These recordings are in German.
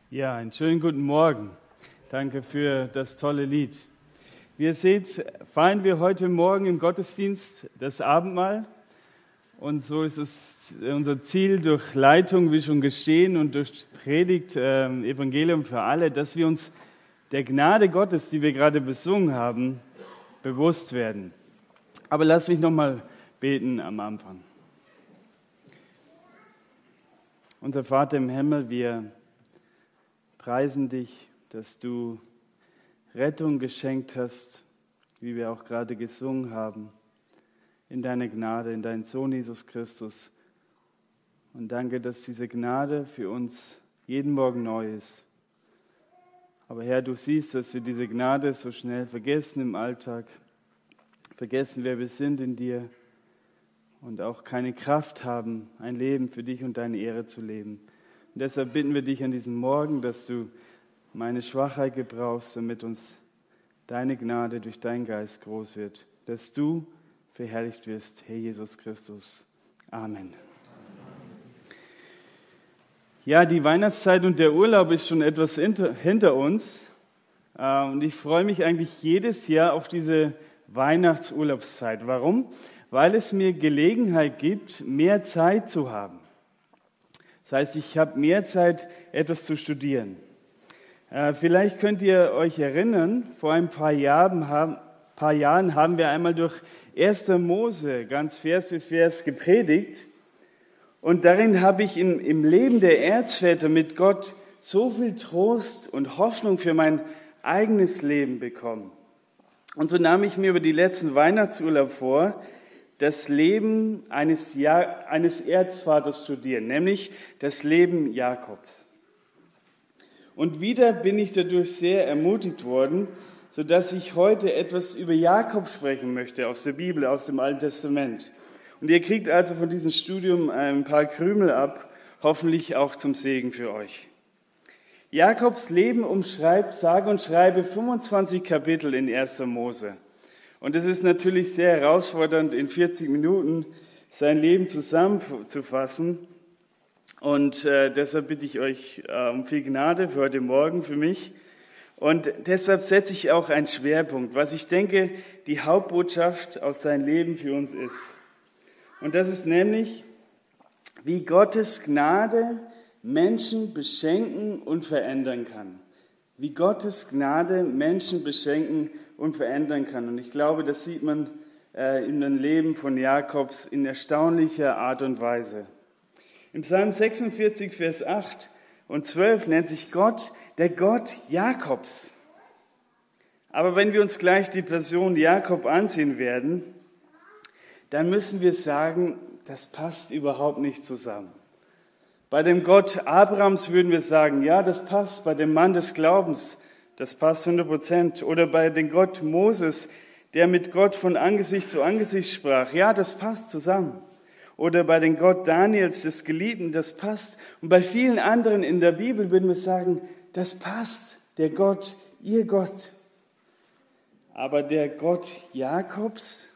Ja, einen schönen guten Morgen. Danke für das tolle Lied. Wie ihr seht, feiern wir heute Morgen im Gottesdienst das Abendmahl. Und so ist es unser Ziel durch Leitung, wie schon geschehen, und durch Predigt, Evangelium für alle, dass wir uns der Gnade Gottes, die wir gerade besungen haben, bewusst werden. Aber lass mich nochmal beten am Anfang. Unser Vater im Himmel, wir preisen dich, dass du Rettung geschenkt hast, wie wir auch gerade gesungen haben, in deine Gnade, in deinen Sohn Jesus Christus. Und danke, dass diese Gnade für uns jeden Morgen neu ist. Aber Herr, du siehst, dass wir diese Gnade so schnell vergessen im Alltag, vergessen, wer wir sind in dir und auch keine Kraft haben, ein Leben für dich und deine Ehre zu leben. Und deshalb bitten wir dich an diesem Morgen, dass du meine Schwachheit gebrauchst, damit uns deine Gnade durch deinen Geist groß wird, dass du verherrlicht wirst, Herr Jesus Christus. Amen. Ja, die Weihnachtszeit und der Urlaub ist schon etwas hinter uns. Und ich freue mich eigentlich jedes Jahr auf diese Weihnachtsurlaubszeit. Warum? Weil es mir Gelegenheit gibt, mehr Zeit zu haben. Das heißt, ich habe mehr Zeit, etwas zu studieren. Vielleicht könnt ihr euch erinnern, vor ein paar Jahren haben wir einmal durch 1. Mose ganz Vers für Vers gepredigt. Und darin habe ich im Leben der Erzväter mit Gott so viel Trost und Hoffnung für mein eigenes Leben bekommen. Und so nahm ich mir über die letzten Weihnachtsurlaub vor, das Leben eines Erzvaters studieren, nämlich das Leben Jakobs. Und wieder bin ich dadurch sehr ermutigt worden, sodass ich heute etwas über Jakob sprechen möchte aus der Bibel, aus dem Alten Testament. Und ihr kriegt also von diesem Studium ein paar Krümel ab, hoffentlich auch zum Segen für euch. Jakobs Leben umschreibt, sage und schreibe, 25 Kapitel in 1. Mose. Und es ist natürlich sehr herausfordernd, in 40 Minuten sein Leben zusammenzufassen. Und deshalb bitte ich euch um viel Gnade für heute Morgen, für mich. Und deshalb setze ich auch einen Schwerpunkt, was ich denke, die Hauptbotschaft aus seinem Leben für uns ist. Und das ist nämlich, wie Gottes Gnade Menschen beschenken und verändern kann. Wie Gottes Gnade Menschen beschenken und verändern kann. Und ich glaube, das sieht man in dem Leben von Jakobs in erstaunlicher Art und Weise. Im Psalm 46, Vers 8 und 12 nennt sich Gott der Gott Jakobs. Aber wenn wir uns gleich die Person Jakob ansehen werden, dann müssen wir sagen, das passt überhaupt nicht zusammen. Bei dem Gott Abrahams würden wir sagen, ja, das passt. Bei dem Mann des Glaubens, das passt 100%. Oder bei dem Gott Moses, der mit Gott von Angesicht zu Angesicht sprach, ja, das passt zusammen. Oder bei dem Gott Daniels, des Geliebten, das passt. Und bei vielen anderen in der Bibel würden wir sagen, das passt, der Gott, ihr Gott. Aber der Gott Jakobs,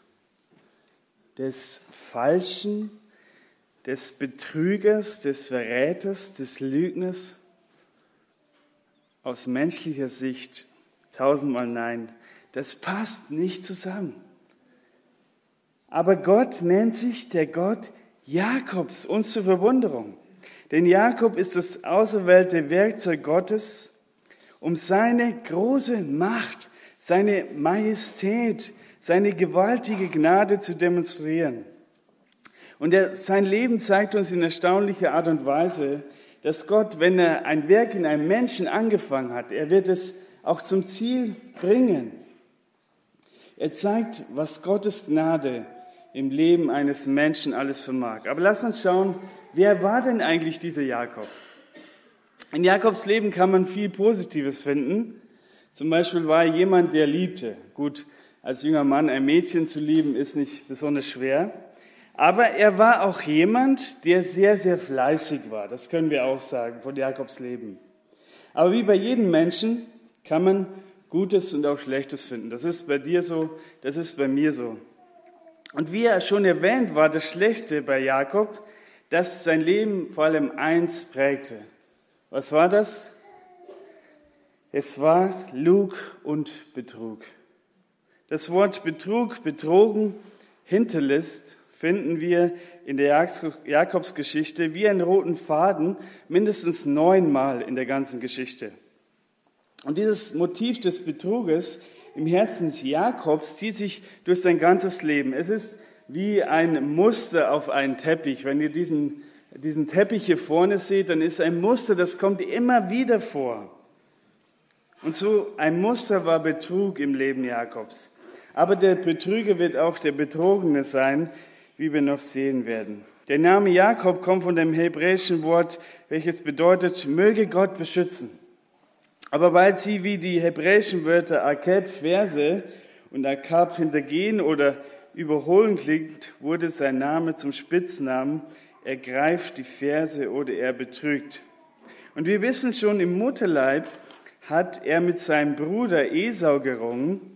des Falschen, des Betrügers, des Verräters, des Lügners, aus menschlicher Sicht 1000-mal nein, das passt nicht zusammen. Aber Gott nennt sich der Gott Jakobs, uns zur Verwunderung. Denn Jakob ist das auserwählte Werkzeug Gottes, um seine große Macht, seine Majestät, seine gewaltige Gnade zu demonstrieren. Und sein Leben zeigt uns in erstaunlicher Art und Weise, dass Gott, wenn er ein Werk in einem Menschen angefangen hat, er wird es auch zum Ziel bringen. Er zeigt, was Gottes Gnade im Leben eines Menschen alles vermag. Aber lass uns schauen, wer war denn eigentlich dieser Jakob? In Jakobs Leben kann man viel Positives finden. Zum Beispiel war er jemand, der liebte. Gut, als junger Mann ein Mädchen zu lieben, ist nicht besonders schwer. Aber er war auch jemand, der sehr, sehr fleißig war. Das können wir auch sagen von Jakobs Leben. Aber wie bei jedem Menschen kann man Gutes und auch Schlechtes finden. Das ist bei dir so, das ist bei mir so. Und wie er schon erwähnt war, das Schlechte bei Jakob, dass sein Leben vor allem eins prägte. Was war das? Es war Lug und Betrug. Das Wort Betrug, betrogen, Hinterlist finden wir in der Jakobsgeschichte wie einen roten Faden mindestens 9-mal in der ganzen Geschichte. Und dieses Motiv des Betruges im Herzen Jakobs zieht sich durch sein ganzes Leben. Es ist wie ein Muster auf einen Teppich. Wenn ihr diesen Teppich hier vorne seht, dann ist ein Muster, das kommt immer wieder vor. Und so ein Muster war Betrug im Leben Jakobs. Aber der Betrüger wird auch der Betrogene sein, wie wir noch sehen werden. Der Name Jakob kommt von dem hebräischen Wort, welches bedeutet, möge Gott beschützen. Aber weil sie wie die hebräischen Wörter Akeb, Verse und Akab hintergehen oder überholen klingt, wurde sein Name zum Spitznamen. Er greift die Verse oder er betrügt. Und wir wissen schon, im Mutterleib hat er mit seinem Bruder Esau gerungen.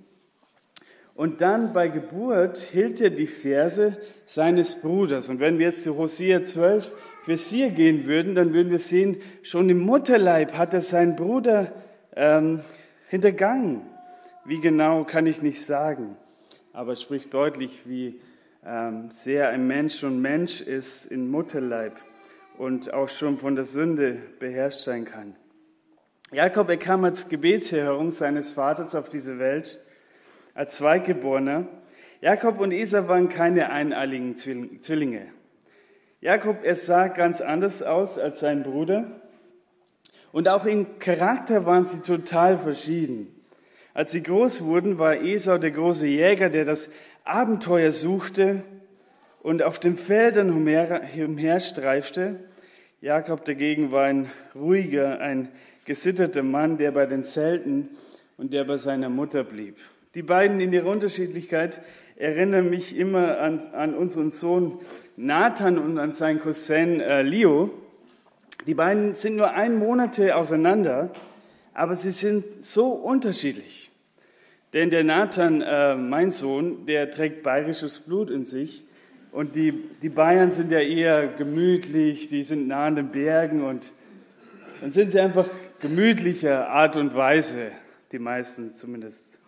Und dann bei Geburt hielt er die Verse seines Bruders. Und wenn wir jetzt zu Hosea 12, Vers 4 gehen würden, dann würden wir sehen, schon im Mutterleib hat er seinen Bruder hintergangen. Wie genau, kann ich nicht sagen. Aber es spricht deutlich, wie sehr ein Mensch schon Mensch ist im Mutterleib und auch schon von der Sünde beherrscht sein kann. Jakob, er kam als Gebetserhörung seines Vaters auf diese Welt, als Zweitgeborener. Jakob und Esau waren keine eineiigen Zwillinge. Jakob, er sah ganz anders aus als sein Bruder. Und auch im Charakter waren sie total verschieden. Als sie groß wurden, war Esau der große Jäger, der das Abenteuer suchte und auf den Feldern umherstreifte. Jakob dagegen war ein ruhiger, ein gesitterter Mann, der bei den Zelten und der bei seiner Mutter blieb. Die beiden in ihrer Unterschiedlichkeit erinnern mich immer an unseren Sohn Nathan und an seinen Cousin Leo. Die beiden sind nur 1 Monat auseinander, aber sie sind so unterschiedlich. Denn der Nathan, mein Sohn, der trägt bayerisches Blut in sich. Und die Bayern sind ja eher gemütlich, die sind nah an den Bergen. Und dann sind sie einfach gemütlicher Art und Weise, die meisten zumindest.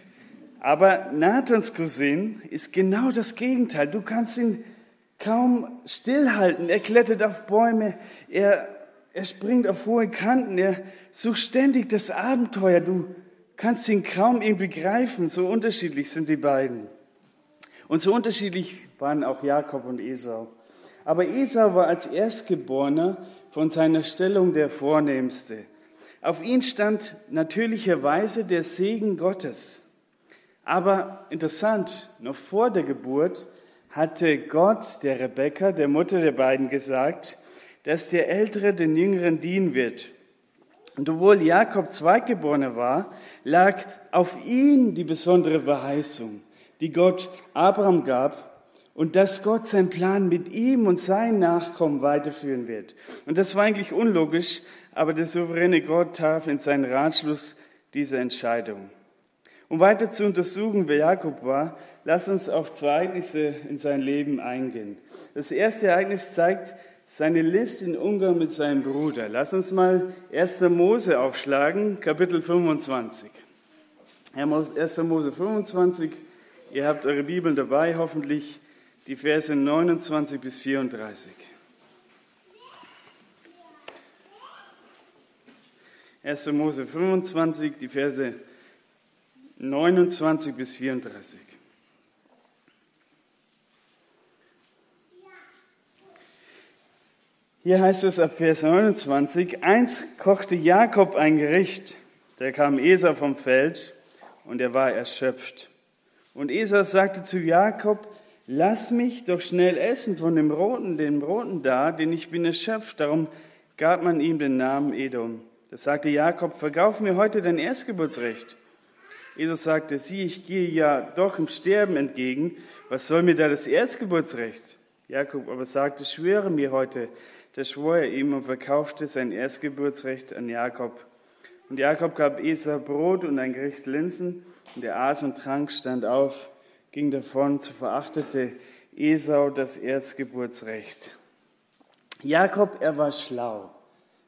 Aber Nathans Cousin ist genau das Gegenteil. Du kannst ihn kaum stillhalten. Er klettert auf Bäume, er springt auf hohe Kanten, er sucht ständig das Abenteuer. Du kannst ihn kaum irgendwie greifen. So unterschiedlich sind die beiden. Und so unterschiedlich waren auch Jakob und Esau. Aber Esau war als Erstgeborener von seiner Stellung der Vornehmste. Auf ihn stand natürlicherweise der Segen Gottes. Aber interessant, noch vor der Geburt hatte Gott der Rebekka, der Mutter der beiden, gesagt, dass der Ältere den Jüngeren dienen wird. Und obwohl Jakob Zweitgeborener war, lag auf ihn die besondere Verheißung, die Gott Abraham gab und dass Gott seinen Plan mit ihm und seinen Nachkommen weiterführen wird. Und das war eigentlich unlogisch, aber der souveräne Gott traf in seinen Ratschluss diese Entscheidung. Um weiter zu untersuchen, wer Jakob war, lass uns auf 2 Ereignisse in sein Leben eingehen. Das erste Ereignis zeigt seine List im Umgang mit seinem Bruder. Lass uns mal 1. Mose aufschlagen, Kapitel 25. 1. Mose 25, ihr habt eure Bibeln dabei, hoffentlich die Verse 29 bis 34. 1. Mose 25, die Verse 29 bis 34. Hier heißt es ab Vers 29, einst kochte Jakob ein Gericht, da kam Esau vom Feld und er war erschöpft. Und Esau sagte zu Jakob, lass mich doch schnell essen von dem Broten da, denn ich bin erschöpft. Darum gab man ihm den Namen Edom. Da sagte Jakob, verkauf mir heute dein Erstgeburtsrecht. Esau sagte, sieh, ich gehe ja doch im Sterben entgegen, was soll mir da das Erstgeburtsrecht? Jakob aber sagte, schwöre mir heute. Da schwor er ihm und verkaufte sein Erstgeburtsrecht an Jakob. Und Jakob gab Esau Brot und ein Gericht Linsen, und er aß und trank, stand auf, ging davon, so verachtete Esau das Erstgeburtsrecht. Jakob, er war schlau.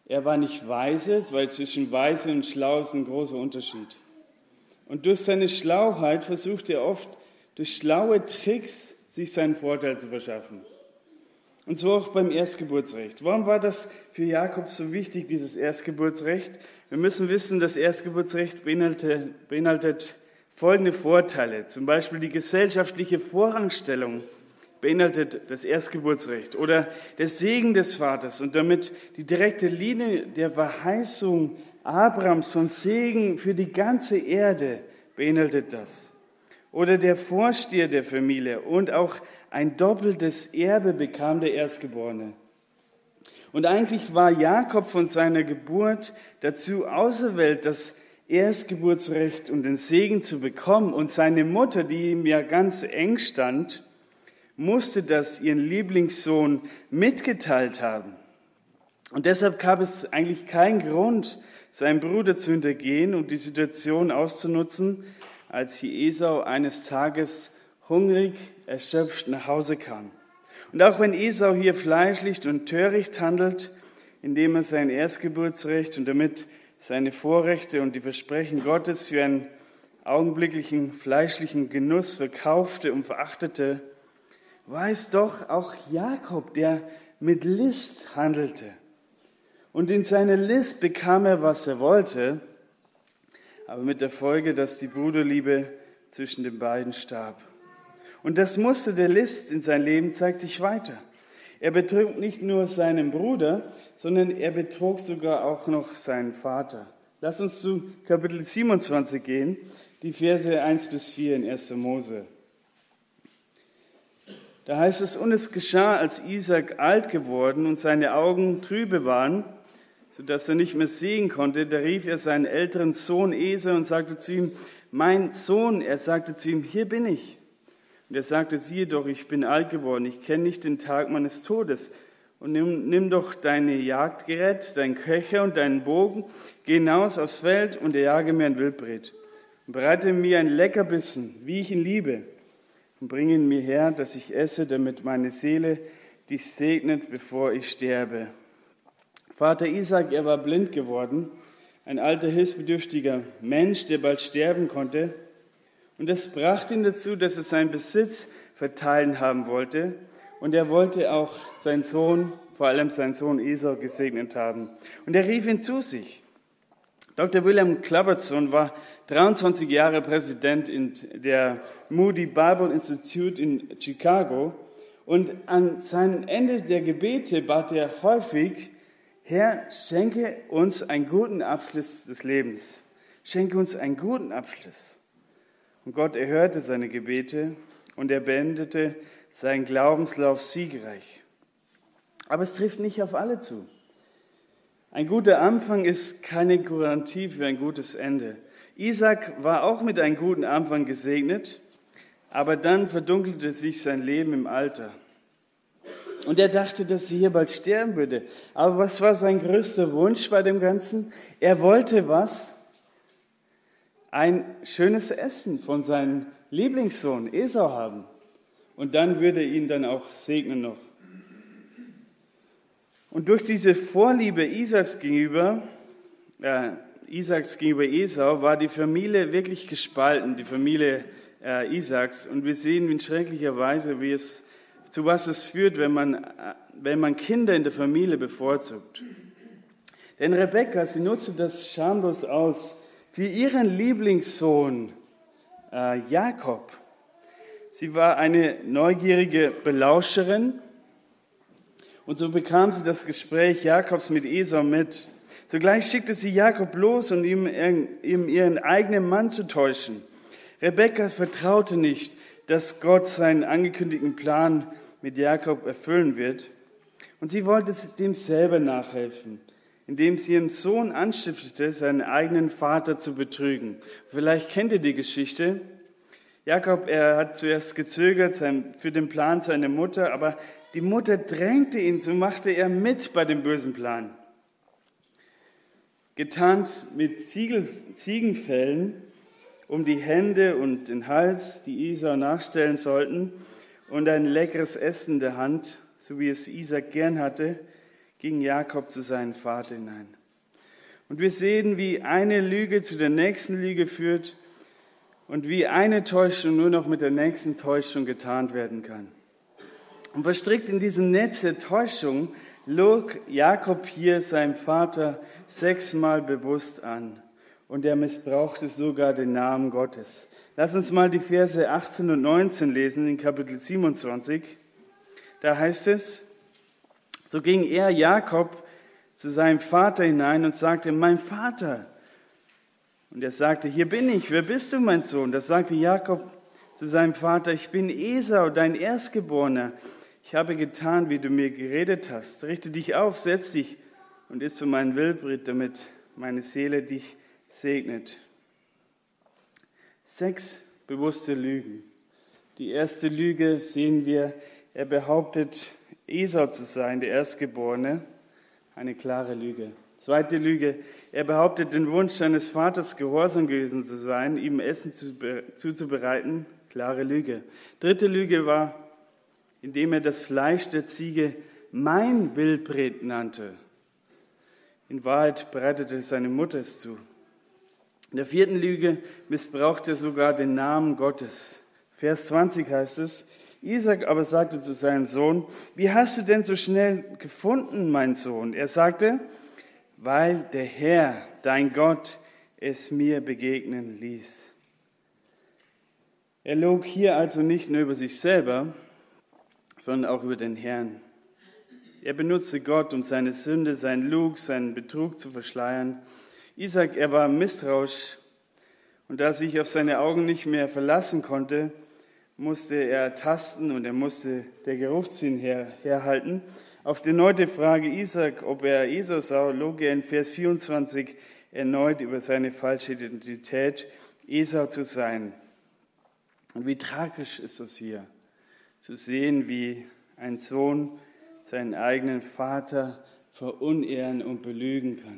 Er war nicht weise, weil zwischen weise und schlau ist ein großer Unterschied. Und durch seine Schlauheit versucht er oft, durch schlaue Tricks sich seinen Vorteil zu verschaffen. Und so auch beim Erstgeburtsrecht. Warum war das für Jakob so wichtig, dieses Erstgeburtsrecht? Wir müssen wissen, das Erstgeburtsrecht beinhaltet folgende Vorteile. Zum Beispiel die gesellschaftliche Vorrangstellung beinhaltet das Erstgeburtsrecht oder der Segen des Vaters und damit die direkte Linie der Verheißung Abrahams von Segen für die ganze Erde beinhaltet das. Oder der Vorsteher der Familie und auch ein doppeltes Erbe bekam der Erstgeborene. Und eigentlich war Jakob von seiner Geburt dazu auserwählt, das Erstgeburtsrecht und den Segen zu bekommen. Und seine Mutter, die ihm ja ganz eng stand, musste das ihren Lieblingssohn mitgeteilt haben. Und deshalb gab es eigentlich keinen Grund, seinen Bruder zu hintergehen und die Situation auszunutzen, als hier Esau eines Tages hungrig, erschöpft nach Hause kam. Und auch wenn Esau hier fleischlich und töricht handelt, indem er sein Erstgeburtsrecht und damit seine Vorrechte und die Versprechen Gottes für einen augenblicklichen fleischlichen Genuss verkaufte und verachtete, war es doch auch Jakob, der mit List handelte. Und in seiner List bekam er, was er wollte, aber mit der Folge, dass die Bruderliebe zwischen den beiden starb. Und das Muster der List in seinem Leben zeigt sich weiter. Er betrog nicht nur seinen Bruder, sondern er betrog sogar auch noch seinen Vater. Lass uns zu Kapitel 27 gehen, die Verse 1 bis 4 in 1. Mose. Da heißt es, und es geschah, als Isaak alt geworden und seine Augen trübe waren, sodass er nicht mehr sehen konnte, da rief er seinen älteren Sohn Esau und sagte zu ihm, mein Sohn, er sagte zu ihm, hier bin ich. Und er sagte, siehe doch, ich bin alt geworden, ich kenne nicht den Tag meines Todes. Und nimm doch deine Jagdgerät, deinen Köcher und deinen Bogen, geh hinaus aufs Feld und erjage mir ein Wildbret. Und bereite mir ein Leckerbissen, wie ich ihn liebe, und bringe ihn mir her, dass ich esse, damit meine Seele dich segnet, bevor ich sterbe. Vater Isaak, er war blind geworden, ein alter, hilfsbedürftiger Mensch, der bald sterben konnte. Und das brachte ihn dazu, dass er seinen Besitz verteilen haben wollte. Und er wollte auch seinen Sohn, vor allem seinen Sohn Esau, gesegnet haben. Und er rief ihn zu sich. Dr. William Clubbertson war 23 Jahre Präsident in der Moody Bible Institute in Chicago. Und an seinem Ende der Gebete bat er häufig, Herr, schenke uns einen guten Abschluss des Lebens. Schenke uns einen guten Abschluss. Und Gott erhörte seine Gebete und er beendete seinen Glaubenslauf siegreich. Aber es trifft nicht auf alle zu. Ein guter Anfang ist keine Garantie für ein gutes Ende. Isaak war auch mit einem guten Anfang gesegnet, aber dann verdunkelte sich sein Leben im Alter. Und er dachte, dass sie hier bald sterben würde. Aber was war sein größter Wunsch bei dem Ganzen? Er wollte was? Ein schönes Essen von seinem Lieblingssohn Esau haben. Und dann würde er ihn dann auch segnen noch. Und durch diese Vorliebe Isaaks gegenüber Esau war die Familie wirklich gespalten, die Familie Isaaks. Und wir sehen in schrecklicher Weise, zu was es führt, wenn man Kinder in der Familie bevorzugt. Denn Rebekka, sie nutzte das schamlos aus für ihren Lieblingssohn Jakob. Sie war eine neugierige Belauscherin und so bekam sie das Gespräch Jakobs mit Esau mit. Sogleich schickte sie Jakob los, um ihm ihren eigenen Mann zu täuschen. Rebekka vertraute nicht, dass Gott seinen angekündigten Plan mit Jakob erfüllen wird. Und sie wollte dem selber nachhelfen, indem sie ihren Sohn anstiftete, seinen eigenen Vater zu betrügen. Vielleicht kennt ihr die Geschichte. Jakob, er hat zuerst gezögert für den Plan seiner Mutter, aber die Mutter drängte ihn, so machte er mit bei dem bösen Plan. Getarnt mit Ziegenfellen um die Hände und den Hals, die Esau nachstellen sollten, und ein leckeres Essen in der Hand, so wie es Isaak gern hatte, ging Jakob zu seinem Vater hinein. Und wir sehen, wie eine Lüge zu der nächsten Lüge führt und wie eine Täuschung nur noch mit der nächsten Täuschung getarnt werden kann. Und verstrickt in diesem Netz der Täuschung log Jakob hier seinem Vater 6-mal bewusst an. Und er missbrauchte sogar den Namen Gottes. Lass uns mal die Verse 18 und 19 lesen in Kapitel 27. Da heißt es, so ging er, Jakob, zu seinem Vater hinein und sagte, mein Vater. Und er sagte, hier bin ich, wer bist du, mein Sohn? Da sagte Jakob zu seinem Vater, ich bin Esau, dein Erstgeborener. Ich habe getan, wie du mir geredet hast. Richte dich auf, setz dich und iss von meinem Wildbret, damit meine Seele dich segnet. 6 bewusste Lügen. Die erste Lüge sehen wir, er behauptet, Esau zu sein, der Erstgeborene. Eine klare Lüge. Zweite Lüge, er behauptet, den Wunsch seines Vaters gehorsam gewesen zu sein, ihm Essen zuzubereiten. Klare Lüge. Dritte Lüge war, indem er das Fleisch der Ziege mein Wildbret nannte. In Wahrheit bereitete seine Mutter es zu. In der vierten Lüge missbraucht er sogar den Namen Gottes. Vers 20 heißt es, Isaac aber sagte zu seinem Sohn, wie hast du denn so schnell gefunden, mein Sohn? Er sagte, weil der Herr, dein Gott, es mir begegnen ließ. Er log hier also nicht nur über sich selber, sondern auch über den Herrn. Er benutzte Gott, um seine Sünde, seinen Lug, seinen Betrug zu verschleiern. Isaac, er war misstrauisch und da er sich auf seine Augen nicht mehr verlassen konnte, musste er tasten und er musste der Geruchssinn herhalten. Auf die erneute Frage Isaac, ob er Esau sah, log er in Vers 24 erneut über seine falsche Identität, Esau zu sein. Und wie tragisch ist das hier, zu sehen, wie ein Sohn seinen eigenen Vater verunehren und belügen kann.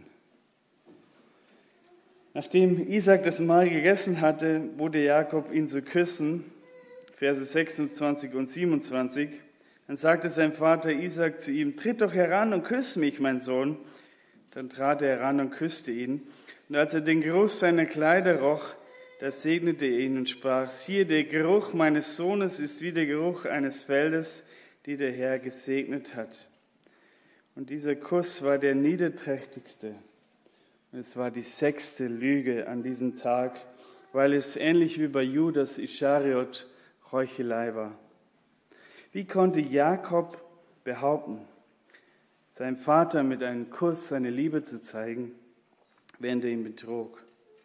Nachdem Isaac das Mahl gegessen hatte, bot Jakob ihn zu küssen, Verse 26 und 27. Dann sagte sein Vater Isaac zu ihm, tritt doch heran und küss mich, mein Sohn. Dann trat er heran und küsste ihn. Und als er den Geruch seiner Kleider roch, da segnete er ihn und sprach, siehe, der Geruch meines Sohnes ist wie der Geruch eines Feldes, die der Herr gesegnet hat. Und dieser Kuss war der niederträchtigste. Und es war die 6. Lüge an diesem Tag, weil es ähnlich wie bei Judas Ischariot Heuchelei war. Wie konnte Jakob behaupten, seinem Vater mit einem Kuss seine Liebe zu zeigen, während er ihn betrog?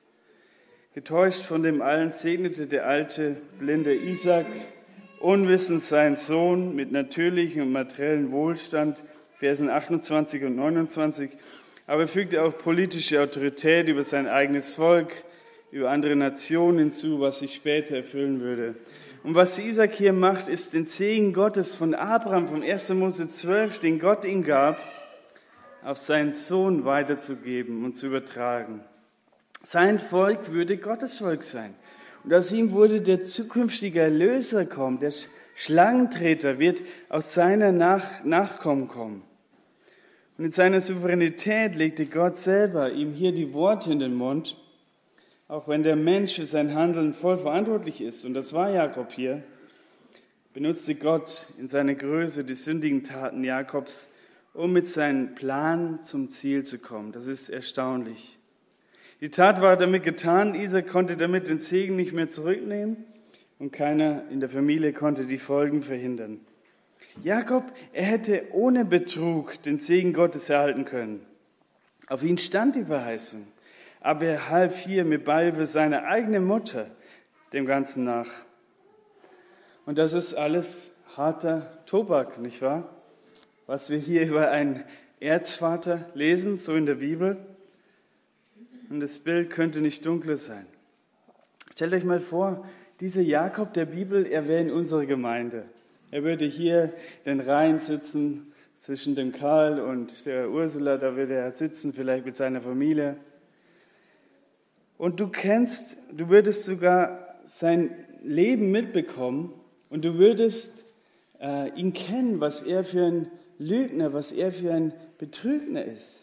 Getäuscht von dem Allen segnete der alte, blinde Isaac, unwissend seinen Sohn mit natürlichem und materiellen Wohlstand, Versen 28 und 29, aber er fügte auch politische Autorität über sein eigenes Volk, über andere Nationen hinzu, was sich später erfüllen würde. Und was Isaac hier macht, ist den Segen Gottes von Abraham, von 1. Mose 12, den Gott ihm gab, auf seinen Sohn weiterzugeben und zu übertragen. Sein Volk würde Gottes Volk sein. Und aus ihm würde der zukünftige Erlöser kommen, der Schlangentreter wird aus seiner Nachkommen kommen. Und in seiner Souveränität legte Gott selber ihm hier die Worte in den Mund, auch wenn der Mensch für sein Handeln voll verantwortlich ist. Und das war Jakob hier, benutzte Gott in seiner Größe die sündigen Taten Jakobs, um mit seinem Plan zum Ziel zu kommen. Das ist erstaunlich. Die Tat war damit getan, Isaac konnte damit den Segen nicht mehr zurücknehmen und keiner in der Familie konnte die Folgen verhindern. Jakob, er hätte ohne Betrug den Segen Gottes erhalten können. Auf ihn stand die Verheißung, aber er half hier mit Beihilfe seiner eigenen Mutter dem Ganzen nach. Und das ist alles harter Tobak, nicht wahr? Was wir hier über einen Erzvater lesen, so in der Bibel. Und das Bild könnte nicht dunkler sein. Stellt euch mal vor, dieser Jakob der Bibel, er wäre in unserer Gemeinde. Er würde hier in den Reihen sitzen, zwischen dem Karl und der Ursula, da würde er sitzen, vielleicht mit seiner Familie. Und du würdest sogar sein Leben mitbekommen und du würdest ihn kennen, was er für ein Lügner, was er für ein Betrügner ist.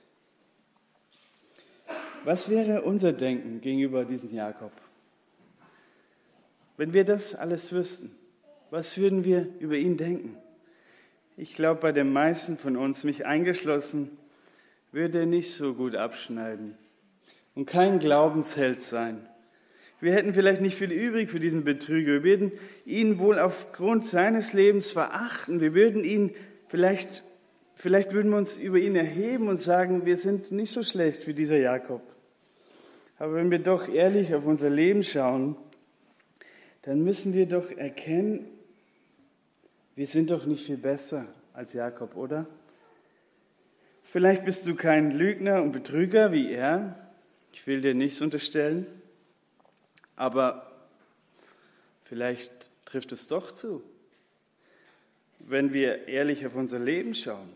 Was wäre unser Denken gegenüber diesem Jakob? Wenn wir das alles wüssten, was würden wir über ihn denken? Ich glaube, bei den meisten von uns, mich eingeschlossen, würde er nicht so gut abschneiden und kein Glaubensheld sein. Wir hätten vielleicht nicht viel übrig für diesen Betrüger. Wir würden ihn wohl aufgrund seines Lebens verachten. Wir würden ihn vielleicht würden wir uns über ihn erheben und sagen, wir sind nicht so schlecht wie dieser Jakob. Aber wenn wir doch ehrlich auf unser Leben schauen, dann müssen wir doch erkennen, wir sind doch nicht viel besser als Jakob, oder? Vielleicht bist du kein Lügner und Betrüger wie er. Ich will dir nichts unterstellen. Aber vielleicht trifft es doch zu, wenn wir ehrlich auf unser Leben schauen.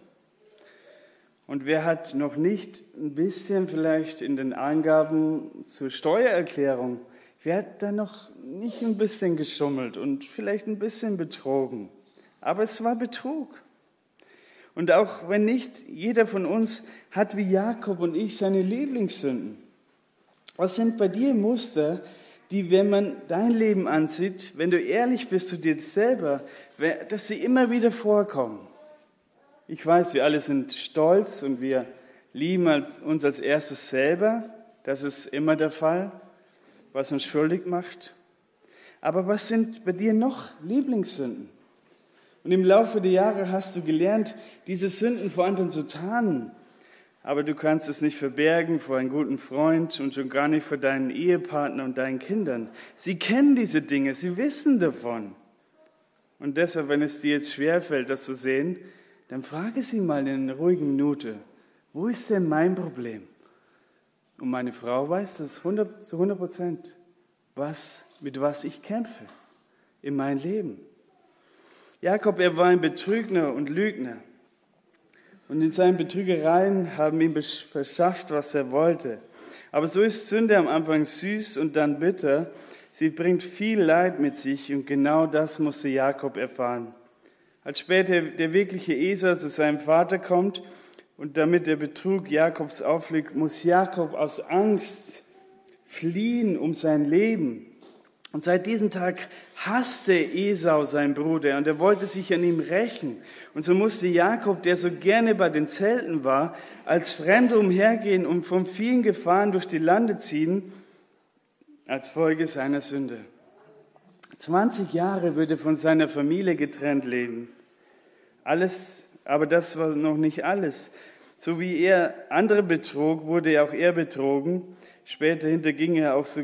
Und wer hat noch nicht ein bisschen vielleicht in den Angaben zur Steuererklärung, wer hat da noch nicht ein bisschen geschummelt und vielleicht ein bisschen betrogen? Aber es war Betrug. Und auch wenn nicht jeder von uns hat wie Jakob und ich seine Lieblingssünden. Was sind bei dir Muster, die, wenn man dein Leben ansieht, wenn du ehrlich bist zu dir selber, dass sie immer wieder vorkommen? Ich weiß, wir alle sind stolz und wir lieben uns als erstes selber. Das ist immer der Fall, was uns schuldig macht. Aber was sind bei dir noch Lieblingssünden? Und im Laufe der Jahre hast du gelernt, diese Sünden vor anderen zu tarnen. Aber du kannst es nicht verbergen vor einem guten Freund und schon gar nicht vor deinen Ehepartner und deinen Kindern. Sie kennen diese Dinge, sie wissen davon. Und deshalb, wenn es dir jetzt schwerfällt, das zu sehen, dann frage sie mal in einer ruhigen Minute, wo ist denn mein Problem? Und meine Frau weiß das zu 100%, mit was ich kämpfe in meinem Leben. Jakob, er war ein Betrügner und Lügner. Und in seinen Betrügereien haben ihm verschafft, was er wollte. Aber so ist Sünde am Anfang süß und dann bitter. Sie bringt viel Leid mit sich und genau das musste Jakob erfahren. Als später der wirkliche Esau zu seinem Vater kommt und damit der Betrug Jakobs auffliegt, muss Jakob aus Angst fliehen um sein Leben. Und seit diesem Tag hasste Esau seinen Bruder und er wollte sich an ihm rächen. Und so musste Jakob, der so gerne bei den Zelten war, als Fremder umhergehen und von vielen Gefahren durch die Lande ziehen, als Folge seiner Sünde. 20 Jahre würde er von seiner Familie getrennt leben. Aber das war noch nicht alles. So wie er andere betrog, wurde auch er betrogen. Später hintergingen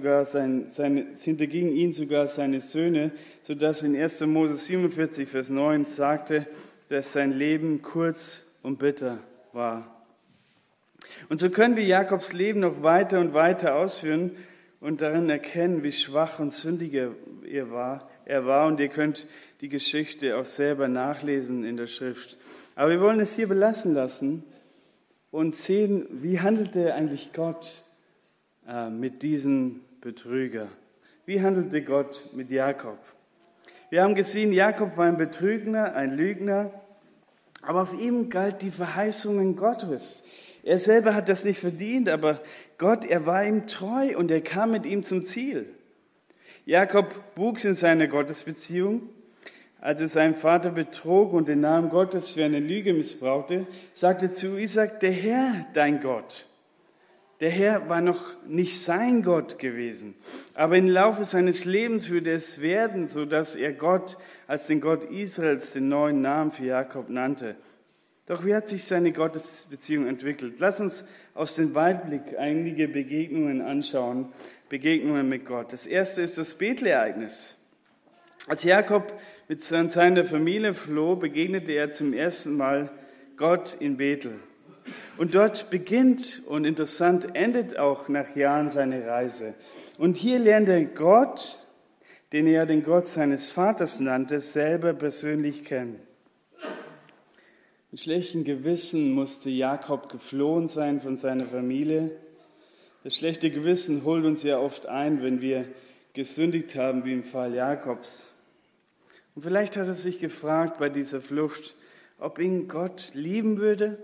ihn sogar seine Söhne, sodass in 1. Mose 47, Vers 9 sagte, dass sein Leben kurz und bitter war. Und so können wir Jakobs Leben noch weiter und weiter ausführen und darin erkennen, wie schwach und sündiger er war. Und ihr könnt die Geschichte auch selber nachlesen in der Schrift. Aber wir wollen es hier belassen lassen und sehen, wie handelte eigentlich Gott mit diesem Betrüger. Wie handelte Gott mit Jakob? Wir haben gesehen, Jakob war ein Betrüger, ein Lügner, aber auf ihm galt die Verheißungen Gottes. Er selber hat das nicht verdient, aber Gott, er war ihm treu und er kam mit ihm zum Ziel. Jakob wuchs in seiner Gottesbeziehung. Als er seinen Vater betrog und den Namen Gottes für eine Lüge missbrauchte, sagte zu Isaak, der Herr, dein Gott. Der Herr war noch nicht sein Gott gewesen, aber im Laufe seines Lebens würde es werden, sodass er Gott als den Gott Israels den neuen Namen für Jakob nannte. Doch wie hat sich seine Gottesbeziehung entwickelt? Lass uns aus dem Weitblick einige Begegnungen anschauen, Begegnungen mit Gott. Das erste ist das Bethel-Ereignis. Als Jakob mit seiner Familie floh, begegnete er zum ersten Mal Gott in Bethel. Und dort beginnt und interessant endet auch nach Jahren seine Reise. Und hier lernt er Gott, den er den Gott seines Vaters nannte, selber persönlich kennen. Mit schlechtem Gewissen musste Jakob geflohen sein von seiner Familie. Das schlechte Gewissen holt uns ja oft ein, wenn wir gesündigt haben, wie im Fall Jakobs. Und vielleicht hat er sich gefragt bei dieser Flucht, ob ihn Gott lieben würde?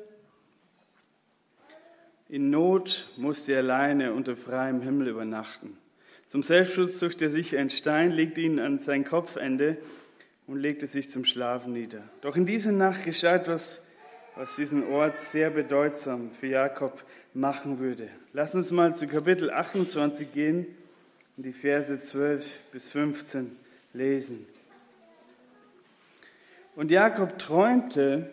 In Not musste er alleine unter freiem Himmel übernachten. Zum Selbstschutz suchte er sich einen Stein, legte ihn an sein Kopfende und legte sich zum Schlafen nieder. Doch in dieser Nacht geschah etwas, was diesen Ort sehr bedeutsam für Jakob machen würde. Lass uns mal zu Kapitel 28 gehen und die Verse 12 bis 15 lesen. Und Jakob träumte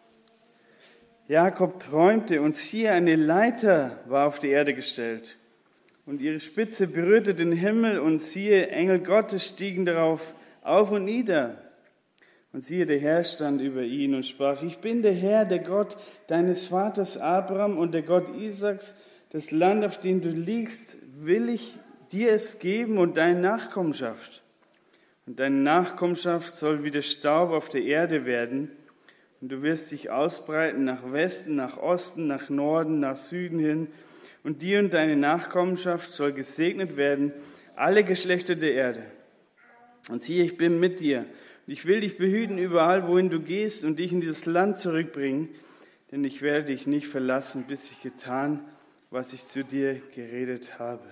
und siehe, eine Leiter war auf die Erde gestellt. Und ihre Spitze berührte den Himmel und siehe, Engel Gottes stiegen darauf auf und nieder. Und siehe, der Herr stand über ihn und sprach, ich bin der Herr, der Gott deines Vaters Abraham und der Gott Isaaks. Das Land, auf dem du liegst, will ich dir es geben und deine Nachkommenschaft. Und deine Nachkommenschaft soll wie der Staub auf der Erde werden. Und du wirst dich ausbreiten nach Westen, nach Osten, nach Norden, nach Süden hin. Und dir und deine Nachkommenschaft soll gesegnet werden, alle Geschlechter der Erde. Und siehe, ich bin mit dir. Und ich will dich behüten überall, wohin du gehst und dich in dieses Land zurückbringen. Denn ich werde dich nicht verlassen, bis ich getan, was ich zu dir geredet habe.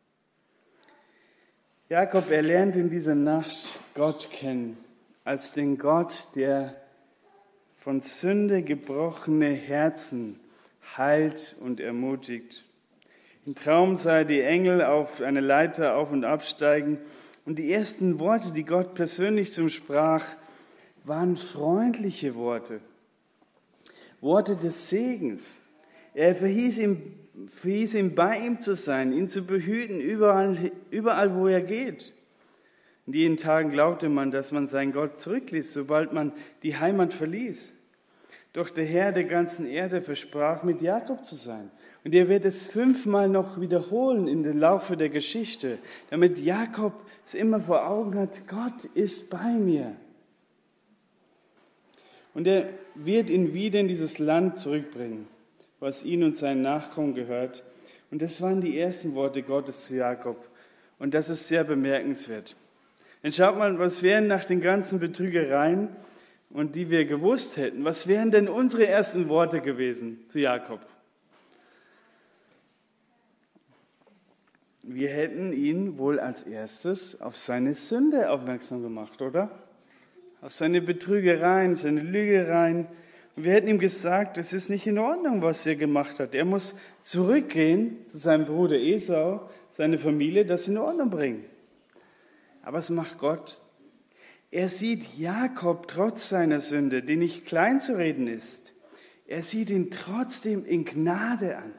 Jakob erlernt in dieser Nacht Gott kennen, als den Gott, der von Sünde gebrochene Herzen heilt und ermutigt. Im Traum sah er die Engel auf eine Leiter auf- und absteigen und die ersten Worte, die Gott persönlich zu ihm sprach, waren freundliche Worte, Worte des Segens. Er verhieß ihm, bei ihm zu sein, ihn zu behüten, überall wo er geht. In jenen Tagen glaubte man, dass man seinen Gott zurückließ, sobald man die Heimat verließ. Doch der Herr der ganzen Erde versprach, mit Jakob zu sein. Und er wird es 5-mal noch wiederholen in dem Laufe der Geschichte, damit Jakob es immer vor Augen hat, Gott ist bei mir. Und er wird ihn wieder in dieses Land zurückbringen, was ihm und seinen Nachkommen gehört. Und das waren die ersten Worte Gottes zu Jakob. Und das ist sehr bemerkenswert. Dann schaut mal, was wären nach den ganzen Betrügereien und die wir gewusst hätten, was wären denn unsere ersten Worte gewesen zu Jakob? Wir hätten ihn wohl als erstes auf seine Sünde aufmerksam gemacht, oder? Auf seine Betrügereien, seine Lügereien. Und wir hätten ihm gesagt, es ist nicht in Ordnung, was er gemacht hat. Er muss zurückgehen zu seinem Bruder Esau, seine Familie, das in Ordnung bringen. Aber was macht Gott? Er sieht Jakob trotz seiner Sünde, die nicht klein zu reden ist. Er sieht ihn trotzdem in Gnade an.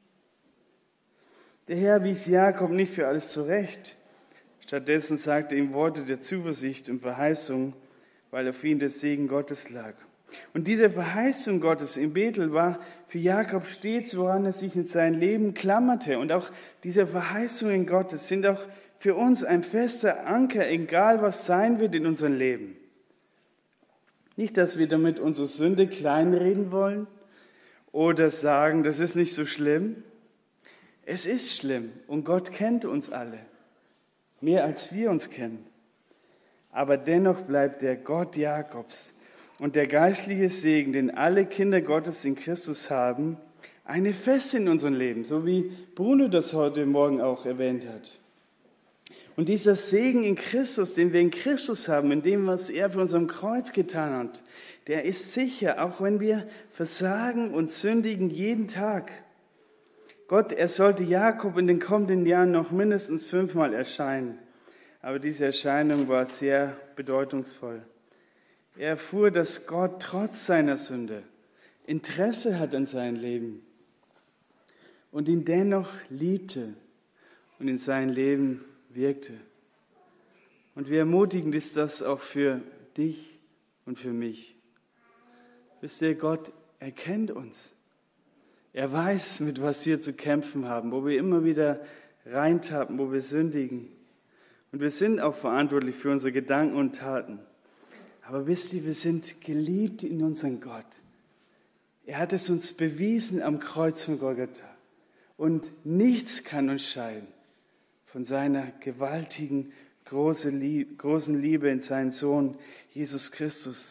Der Herr wies Jakob nicht für alles zurecht. Stattdessen sagte er ihm Worte der Zuversicht und Verheißung, weil auf ihn der Segen Gottes lag. Und diese Verheißung Gottes in Bethel war für Jakob stets, woran er sich in sein Leben klammerte. Und auch diese Verheißungen Gottes sind auch für uns ein fester Anker, egal was sein wird in unserem Leben. Nicht, dass wir damit unsere Sünde kleinreden wollen oder sagen, das ist nicht so schlimm. Es ist schlimm und Gott kennt uns alle, mehr als wir uns kennen. Aber dennoch bleibt der Gott Jakobs und der geistliche Segen, den alle Kinder Gottes in Christus haben, eine Feste in unserem Leben, so wie Bruno das heute Morgen auch erwähnt hat. Und dieser Segen in Christus, den wir in Christus haben, in dem, was er für uns am Kreuz getan hat, der ist sicher, auch wenn wir versagen und sündigen jeden Tag. Gott, er sollte Jakob in den kommenden Jahren noch mindestens 5-mal erscheinen. Aber diese Erscheinung war sehr bedeutungsvoll. Er erfuhr, dass Gott trotz seiner Sünde Interesse hat an seinem Leben und ihn dennoch liebte und in sein Leben wirkte. Und wie ermutigend ist das auch für dich und für mich. Wisst ihr, Gott erkennt uns. Er weiß, mit was wir zu kämpfen haben, wo wir immer wieder reintappen, wo wir sündigen. Und wir sind auch verantwortlich für unsere Gedanken und Taten. Aber wisst ihr, wir sind geliebt in unseren Gott. Er hat es uns bewiesen am Kreuz von Golgatha. Und nichts kann uns scheiden von seiner gewaltigen, großen Liebe in seinen Sohn Jesus Christus,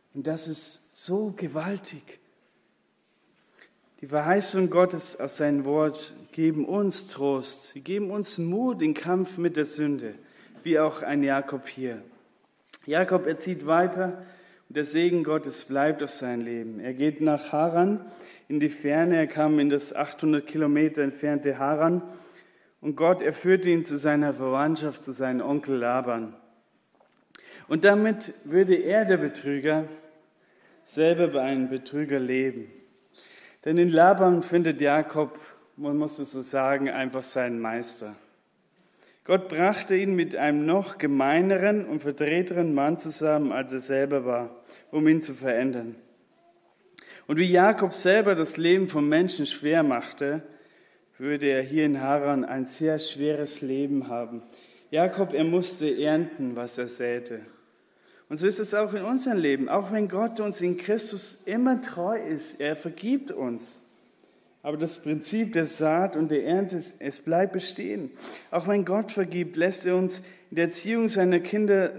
Und das ist so gewaltig. Die Verheißung Gottes aus seinem Wort geben uns Trost. Sie geben uns Mut im Kampf mit der Sünde, wie auch ein Jakob hier. Jakob, er zieht weiter und der Segen Gottes bleibt auf sein Leben. Er geht nach Haran in die Ferne. Er kam in das 800 Kilometer entfernte Haran und Gott, er führte ihn zu seiner Verwandtschaft, zu seinem Onkel Laban. Und damit würde er, der Betrüger, selber bei einem Betrüger leben. Denn in Laban findet Jakob, man muss es so sagen, einfach seinen Meister. Gott brachte ihn mit einem noch gemeineren und verdrehteren Mann zusammen, als er selber war, um ihn zu verändern. Und wie Jakob selber das Leben von Menschen schwer machte, würde er hier in Haran ein sehr schweres Leben haben. Jakob, er musste ernten, was er säte. Und so ist es auch in unserem Leben. Auch wenn Gott uns in Christus immer treu ist, er vergibt uns. Aber das Prinzip der Saat und der Ernte, es bleibt bestehen. Auch wenn Gott vergibt, lässt er uns in die Erziehung seiner Kinder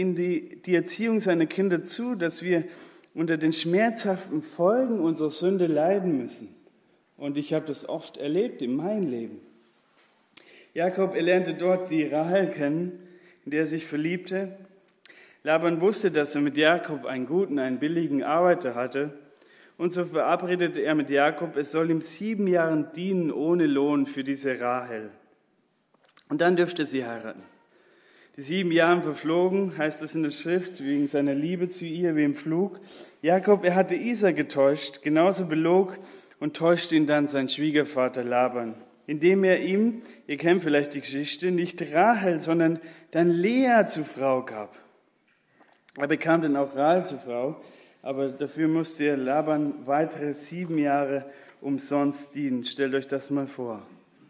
zu, dass wir unter den schmerzhaften Folgen unserer Sünde leiden müssen. Und ich habe das oft erlebt in meinem Leben. Jakob, er lernte dort die Rahel kennen, in der er sich verliebte. Laban wusste, dass er mit Jakob einen guten, einen billigen Arbeiter hatte. Und so verabredete er mit Jakob, es soll ihm 7 Jahre dienen ohne Lohn für diese Rahel. Und dann dürfte sie heiraten. Die 7 Jahre verflogen, heißt es in der Schrift, wegen seiner Liebe zu ihr wie im Flug. Jakob, er hatte Isa getäuscht, genauso belog und täuschte ihn dann sein Schwiegervater Laban, indem er ihm, ihr kennt vielleicht die Geschichte, nicht Rahel, sondern dann Lea zur Frau gab. Er bekam dann auch Rahel zur Frau, aber dafür musste er Laban weitere 7 Jahre umsonst dienen. Stellt euch das mal vor.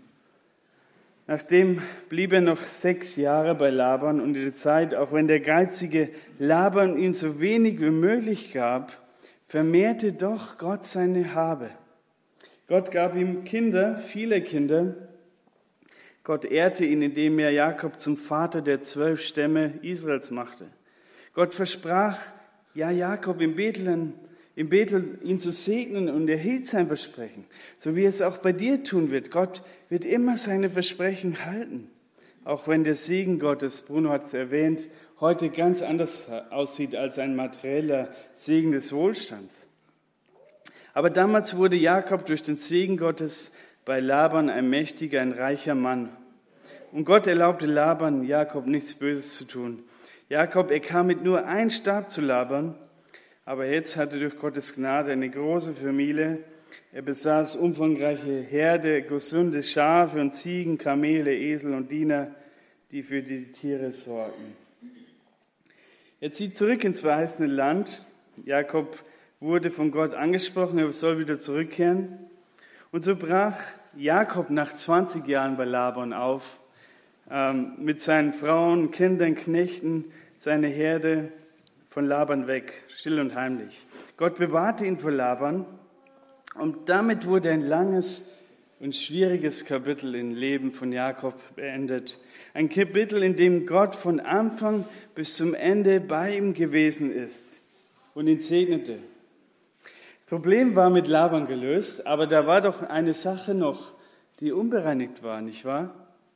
Nachdem blieb er noch 6 Jahre bei Laban und in der Zeit, auch wenn der geizige Laban ihm so wenig wie möglich gab, vermehrte doch Gott seine Habe. Gott gab ihm Kinder, viele Kinder. Gott ehrte ihn, indem er Jakob zum Vater der 12 Stämme Israels machte. Gott versprach, ja, Jakob im Bethel ihn zu segnen und er hielt sein Versprechen, so wie es auch bei dir tun wird. Gott wird immer seine Versprechen halten, auch wenn der Segen Gottes, Bruno hat es erwähnt, heute ganz anders aussieht als ein materieller Segen des Wohlstands. Aber damals wurde Jakob durch den Segen Gottes bei Laban ein mächtiger, ein reicher Mann. Und Gott erlaubte Laban, Jakob nichts Böses zu tun. Jakob, er kam mit nur einem Stab zu Laban, aber jetzt hatte er durch Gottes Gnade eine große Familie. Er besaß umfangreiche Herde, gesunde Schafe und Ziegen, Kamele, Esel und Diener, die für die Tiere sorgten. Er zieht zurück ins verheißene Land. Jakob wurde von Gott angesprochen, er soll wieder zurückkehren. Und so brach Jakob nach 20 Jahren bei Laban auf, mit seinen Frauen, Kindern, Knechten, seine Herde von Laban weg, still und heimlich. Gott bewahrte ihn vor Laban und damit wurde ein langes und schwieriges Kapitel im Leben von Jakob beendet. Ein Kapitel, in dem Gott von Anfang bis zum Ende bei ihm gewesen ist und ihn segnete. Das Problem war mit Laban gelöst, aber da war doch eine Sache noch, die unbereinigt war, nicht wahr?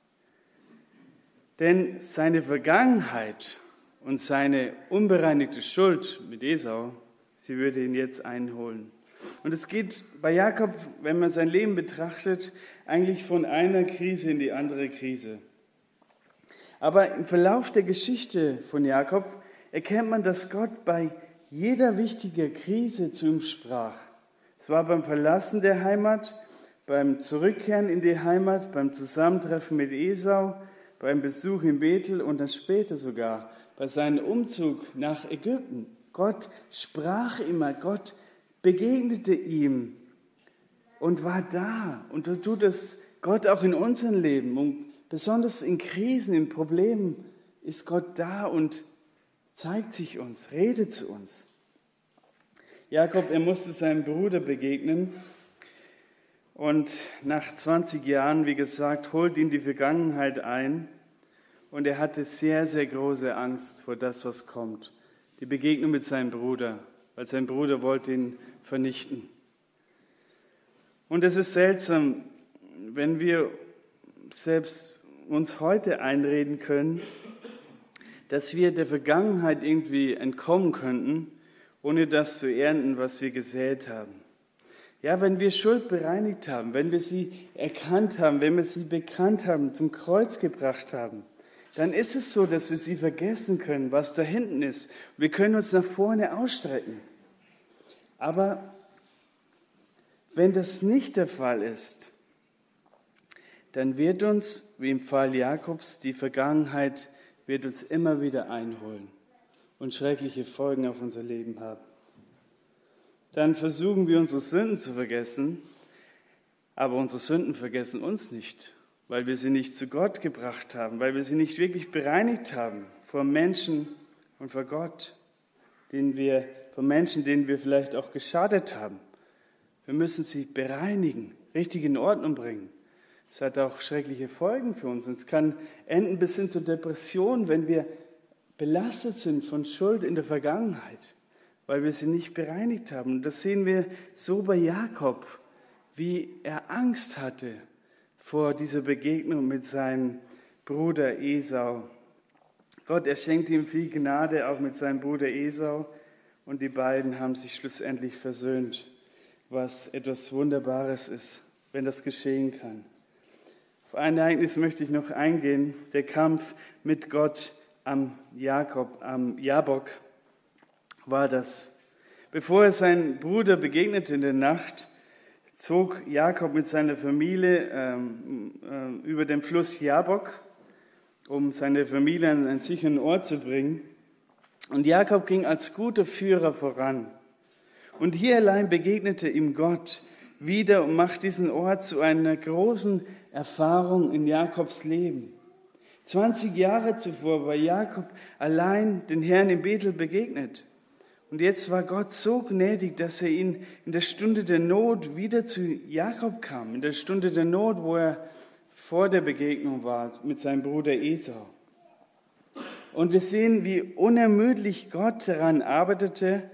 Denn seine Vergangenheit und seine unbereinigte Schuld mit Esau, sie würde ihn jetzt einholen. Und es geht bei Jakob, wenn man sein Leben betrachtet, eigentlich von einer Krise in die andere Krise. Aber im Verlauf der Geschichte von Jakob erkennt man, dass Gott bei jeder wichtigen Krise zu ihm sprach. Es war beim Verlassen der Heimat, beim Zurückkehren in die Heimat, beim Zusammentreffen mit Esau, beim Besuch in Bethel und dann später sogar bei seinem Umzug nach Ägypten. Gott sprach immer, Gott begegnete ihm und war da. Und so tut es Gott auch in unserem Leben. Und besonders in Krisen, in Problemen ist Gott da und zeigt sich uns, redet zu uns. Jakob, er musste seinem Bruder begegnen. Und nach 20 Jahren, wie gesagt, holt ihn die Vergangenheit ein. Und er hatte sehr, sehr große Angst vor das, was kommt. Die Begegnung mit seinem Bruder. weil sein Bruder wollte ihn vernichten. Und es ist seltsam, wenn wir selbst uns heute einreden können, dass wir der Vergangenheit irgendwie entkommen könnten, ohne das zu ernten, was wir gesät haben. Ja, wenn wir Schuld bereinigt haben, wenn wir sie erkannt haben, wenn wir sie bekannt haben, zum Kreuz gebracht haben, dann ist es so, dass wir sie vergessen können, was da hinten ist. Wir können uns nach vorne ausstrecken. Aber wenn das nicht der Fall ist, dann wird uns, wie im Fall Jakobs, die Vergangenheit wird uns immer wieder einholen und schreckliche Folgen auf unser Leben haben. Dann versuchen wir unsere Sünden zu vergessen, aber unsere Sünden vergessen uns nicht, weil wir sie nicht zu Gott gebracht haben, weil wir sie nicht wirklich bereinigt haben vor Menschen und vor Gott, vor Menschen, denen wir vielleicht auch geschadet haben. Wir müssen sie bereinigen, richtig in Ordnung bringen. Es hat auch schreckliche Folgen für uns. Und es kann enden bis hin zur Depression, wenn wir belastet sind von Schuld in der Vergangenheit, weil wir sie nicht bereinigt haben. Und das sehen wir so bei Jakob, wie er Angst hatte vor dieser Begegnung mit seinem Bruder Esau. Gott, er schenkte ihm viel Gnade, auch mit seinem Bruder Esau. Und die beiden haben sich schlussendlich versöhnt, was etwas Wunderbares ist, wenn das geschehen kann. Auf ein Ereignis möchte ich noch eingehen, der Kampf mit Gott am Jabok war das. Bevor er seinen Bruder begegnete in der Nacht, zog Jakob mit seiner Familie über den Fluss Jabok, um seine Familie an einen sicheren Ort zu bringen. Und Jakob ging als guter Führer voran. Und hier allein begegnete ihm Gott wieder und macht diesen Ort zu einer großen Erfahrung in Jakobs Leben. 20 Jahre zuvor war Jakob allein den Herrn in Bethel begegnet. Und jetzt war Gott so gnädig, dass er ihn in der Stunde der Not wieder zu Jakob kam. In der Stunde der Not, wo er vor der Begegnung war mit seinem Bruder Esau. Und wir sehen, wie unermüdlich Gott daran arbeitete,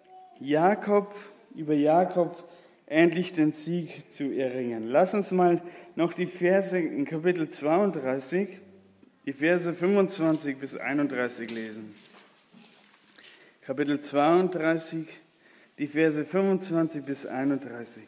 über Jakob endlich den Sieg zu erringen. Lass uns mal noch die Verse in Kapitel 32, die Verse 25 bis 31 lesen. Kapitel 32, die Verse 25 bis 31.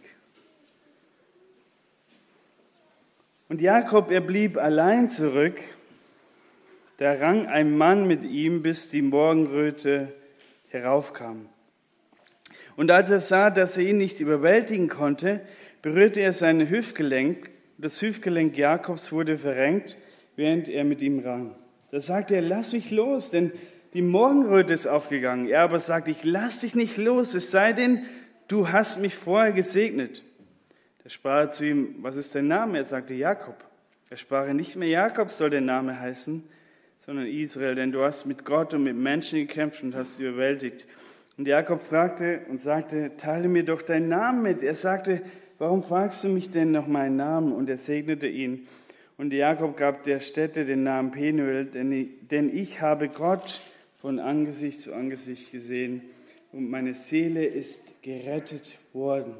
Und Jakob, er blieb allein zurück. Da rang ein Mann mit ihm, bis die Morgenröte heraufkam. Und als er sah, dass er ihn nicht überwältigen konnte, berührte er sein Hüftgelenk. Das Hüftgelenk Jakobs wurde verrenkt, während er mit ihm rang. Da sagte er, lass mich los, denn die Morgenröte ist aufgegangen. Er aber sagte, ich lass dich nicht los, es sei denn, du hast mich vorher gesegnet. Da sprach er zu ihm, was ist dein Name? Er sagte, Jakob. Er sprach, nicht mehr Jakob soll der Name heißen, sondern Israel, denn du hast mit Gott und mit Menschen gekämpft und hast sie überwältigt. Und Jakob fragte und sagte, teile mir doch deinen Namen mit. Er sagte, warum fragst du mich denn nach meinen Namen? Und er segnete ihn. Und Jakob gab der Stätte den Namen Penuel, denn ich habe Gott von Angesicht zu Angesicht gesehen und meine Seele ist gerettet worden.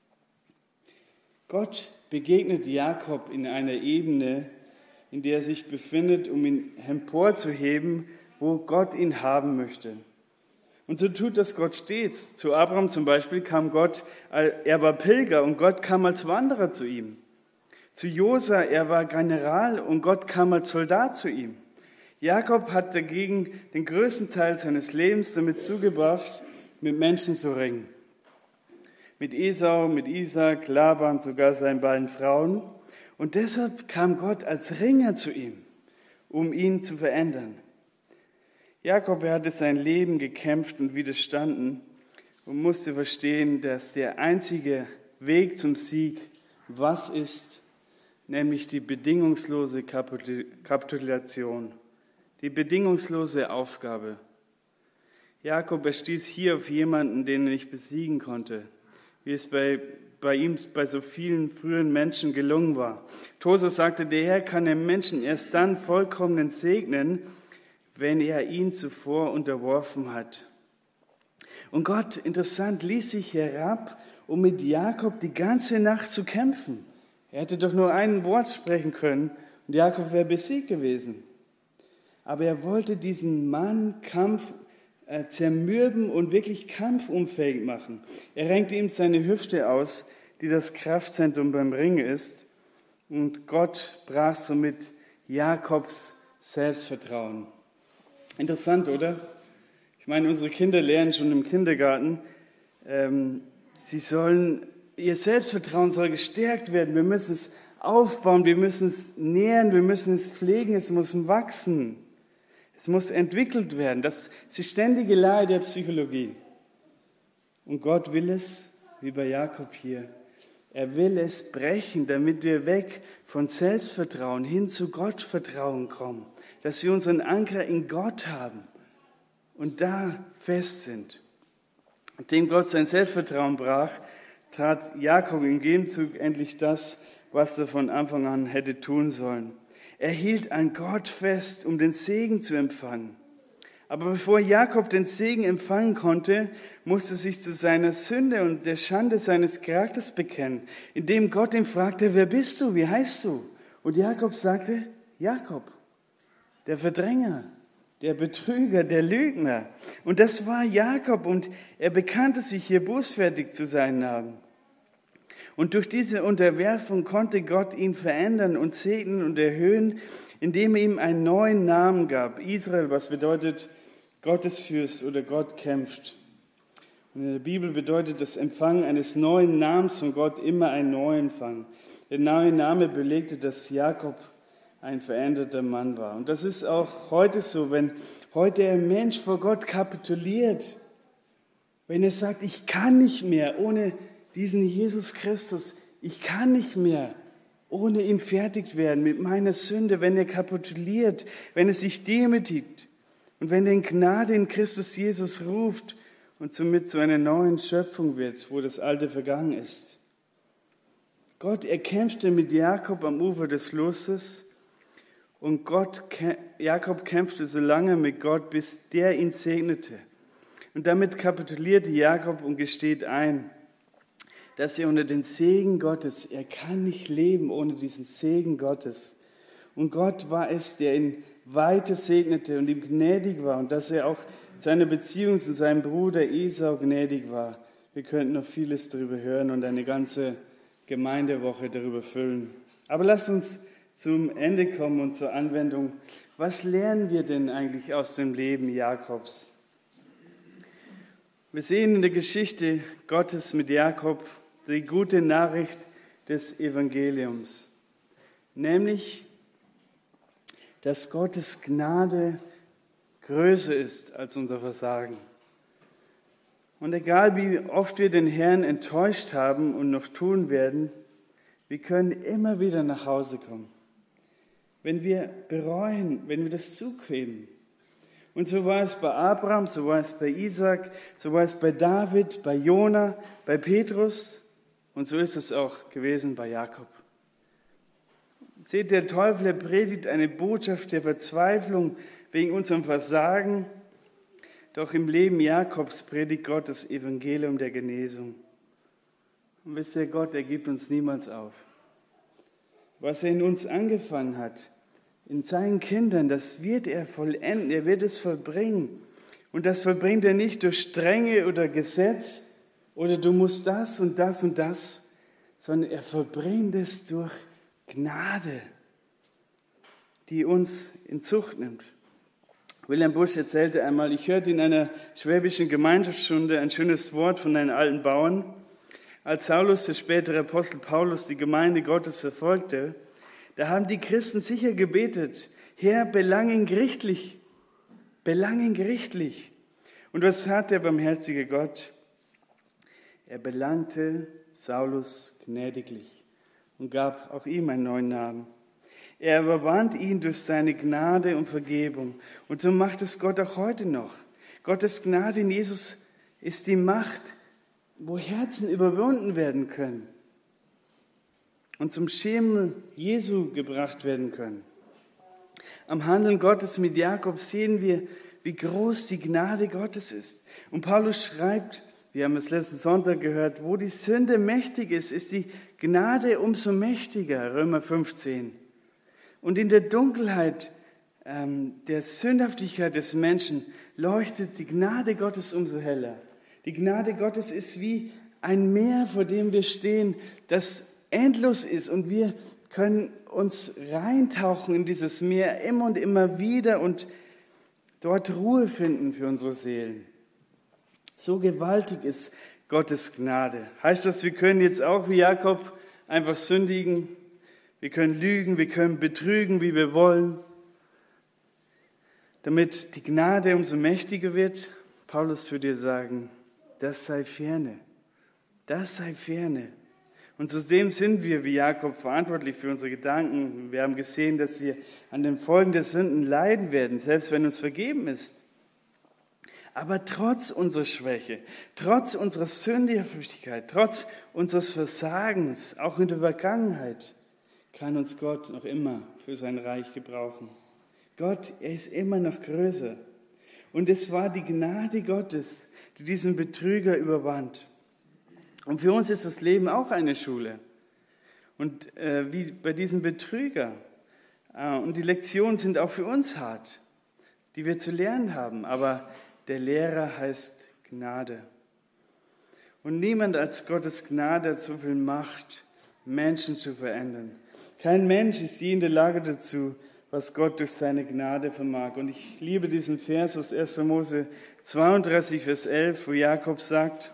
Gott begegnet Jakob in einer Ebene, in der er sich befindet, um ihn emporzuheben, wo Gott ihn haben möchte. Und so tut das Gott stets. Zu Abraham zum Beispiel kam Gott, er war Pilger und Gott kam als Wanderer zu ihm. Zu Josa, er war General und Gott kam als Soldat zu ihm. Jakob hat dagegen den größten Teil seines Lebens damit zugebracht, mit Menschen zu ringen. Mit Esau, mit Isaak, Laban, sogar seinen beiden Frauen. Und deshalb kam Gott als Ringer zu ihm, um ihn zu verändern. Jakob, er hatte sein Leben gekämpft und widerstanden und musste verstehen, dass der einzige Weg zum Sieg was ist, nämlich die bedingungslose Kapitulation, die bedingungslose Aufgabe. Jakob, er stieß hier auf jemanden, den er nicht besiegen konnte, wie es bei ihm, bei so vielen früheren Menschen gelungen war. Tosa sagte, der Herr kann den Menschen erst dann vollkommen segnen, wenn er ihn zuvor unterworfen hat. Und Gott, interessant, ließ sich herab, um mit Jakob die ganze Nacht zu kämpfen. Er hätte doch nur ein Wort sprechen können und Jakob wäre besiegt gewesen. Aber er wollte diesen Mann zermürben und wirklich kampfunfähig machen. Er renkte ihm seine Hüfte aus, die das Kraftzentrum beim Ring ist. Und Gott brach somit Jakobs Selbstvertrauen. Interessant, oder? Ich meine, unsere Kinder lernen schon im Kindergarten, ihr Selbstvertrauen soll gestärkt werden. Wir müssen es aufbauen, wir müssen es nähren, wir müssen es pflegen, es muss wachsen. Es muss entwickelt werden. Das ist die ständige Lehre der Psychologie. Und Gott will es, wie bei Jakob hier, er will es brechen, damit wir weg von Selbstvertrauen hin zu Gottvertrauen kommen. Dass wir unseren Anker in Gott haben und da fest sind. Nachdem Gott sein Selbstvertrauen brach, tat Jakob im Gegenzug endlich das, was er von Anfang an hätte tun sollen. Er hielt an Gott fest, um den Segen zu empfangen. Aber bevor Jakob den Segen empfangen konnte, musste er sich zu seiner Sünde und der Schande seines Charakters bekennen, indem Gott ihn fragte, wer bist du, wie heißt du? Und Jakob sagte, Jakob, der Verdränger, der Betrüger, der Lügner. Und das war Jakob und er bekannte sich hier bußfertig zu seinen Namen. Und durch diese Unterwerfung konnte Gott ihn verändern und segnen und erhöhen, indem er ihm einen neuen Namen gab. Israel, was bedeutet Gottesfürst oder Gott kämpft. Und in der Bibel bedeutet das Empfangen eines neuen Namens von Gott immer ein Neuanfang. Der neue Name belegte, dass Jakob ein veränderter Mann war. Und das ist auch heute so, wenn heute ein Mensch vor Gott kapituliert, wenn er sagt, ich kann nicht mehr ohne diesen Jesus Christus, ich kann nicht mehr ohne ihn fertig werden mit meiner Sünde, wenn er kapituliert, wenn er sich demütigt und wenn er in Gnade in Christus Jesus ruft und somit zu einer neuen Schöpfung wird, wo das Alte vergangen ist. Gott erkämpfte mit Jakob am Ufer des Flusses und Jakob kämpfte so lange mit Gott, bis der ihn segnete. Und damit kapitulierte Jakob und gesteht ein, dass er unter den Segen Gottes, er kann nicht leben ohne diesen Segen Gottes. Und Gott war es, der ihn weiter segnete und ihm gnädig war und dass er auch seine Beziehung zu seinem Bruder Esau gnädig war. Wir könnten noch vieles darüber hören und eine ganze Gemeindewoche darüber füllen. Aber lasst uns zum Ende kommen und zur Anwendung. Was lernen wir denn eigentlich aus dem Leben Jakobs? Wir sehen in der Geschichte Gottes mit Jakob die gute Nachricht des Evangeliums, nämlich, dass Gottes Gnade größer ist als unser Versagen. Und egal wie oft wir den Herrn enttäuscht haben und noch tun werden, wir können immer wieder nach Hause kommen, wenn wir bereuen, wenn wir das zugeben. Und so war es bei Abraham, so war es bei Isaac, so war es bei David, bei Jona, bei Petrus und so ist es auch gewesen bei Jakob. Seht, der Teufel, er predigt eine Botschaft der Verzweiflung wegen unserem Versagen, doch im Leben Jakobs predigt Gott das Evangelium der Genesung. Und wisst ihr, Gott, er gibt uns niemals auf. Was er in uns angefangen hat, in seinen Kindern, das wird er vollenden, er wird es vollbringen. Und das vollbringt er nicht durch Strenge oder Gesetz oder du musst das und das und das, sondern er vollbringt es durch Gnade, die uns in Zucht nimmt. Wilhelm Busch erzählte einmal, ich hörte in einer schwäbischen Gemeinschaftsstunde ein schönes Wort von einem alten Bauern. Als Saulus, der spätere Apostel Paulus, die Gemeinde Gottes verfolgte, da haben die Christen sicher gebetet, Herr, belang ihn gerichtlich. Und was tat der barmherzige Gott? Er belangte Saulus gnädiglich und gab auch ihm einen neuen Namen. Er überwand ihn durch seine Gnade und Vergebung. Und so macht es Gott auch heute noch. Gottes Gnade in Jesus ist die Macht, wo Herzen überwunden werden können und zum Schemel Jesu gebracht werden können. Am Handeln Gottes mit Jakob sehen wir, wie groß die Gnade Gottes ist. Und Paulus schreibt, wir haben es letzten Sonntag gehört, wo die Sünde mächtig ist, ist die Gnade umso mächtiger, Römer 15. Und in der Dunkelheit der Sündhaftigkeit des Menschen leuchtet die Gnade Gottes umso heller. Die Gnade Gottes ist wie ein Meer, vor dem wir stehen, das endlos ist und wir können uns reintauchen in dieses Meer immer und immer wieder und dort Ruhe finden für unsere Seelen. So gewaltig ist Gottes Gnade. Heißt das, wir können jetzt auch wie Jakob einfach sündigen, wir können lügen, wir können betrügen, wie wir wollen, damit die Gnade umso mächtiger wird? Paulus würde dir sagen, das sei ferne. Das sei ferne. Und zudem sind wir, wie Jakob, verantwortlich für unsere Gedanken. Wir haben gesehen, dass wir an den Folgen der Sünden leiden werden, selbst wenn uns vergeben ist. Aber trotz unserer Schwäche, trotz unserer Sündhaftigkeit, trotz unseres Versagens, auch in der Vergangenheit, kann uns Gott noch immer für sein Reich gebrauchen. Gott, er ist immer noch größer. Und es war die Gnade Gottes, die diesen Betrüger überwand. Und für uns ist das Leben auch eine Schule. Und wie bei diesem Betrüger. Und die Lektionen sind auch für uns hart, die wir zu lernen haben. Aber der Lehrer heißt Gnade. Und niemand als Gottes Gnade hat so viel Macht, Menschen zu verändern. Kein Mensch ist je in der Lage dazu, was Gott durch seine Gnade vermag. Und ich liebe diesen Vers aus 1. Mose 32, Vers 11, wo Jakob sagt